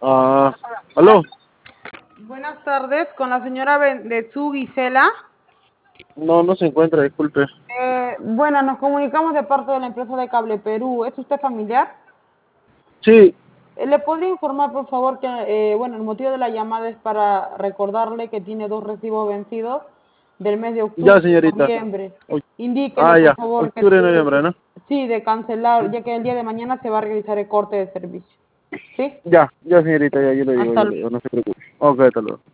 Ah, ¿aló? Buenas tardes, con la señora Bendezú Gisela. No, no se encuentra, disculpe. Bueno, nos comunicamos de parte de la empresa de Cable Perú. ¿Es usted familiar? Sí, ¿Le podría informar, por favor, que, bueno, el motivo de la llamada es para recordarle que tiene dos recibos vencidos del mes de octubre ya, y señorita. noviembre. Oc- Indíquele, Ah, por ya. favor, que Octubre y noviembre, ¿no? sí, de cancelar, ya que el día de mañana se va a realizar el corte de servicio. ¿Sí? Ya, señorita, ya, yo le Hasta digo, no se preocupe. Ok, hasta luego.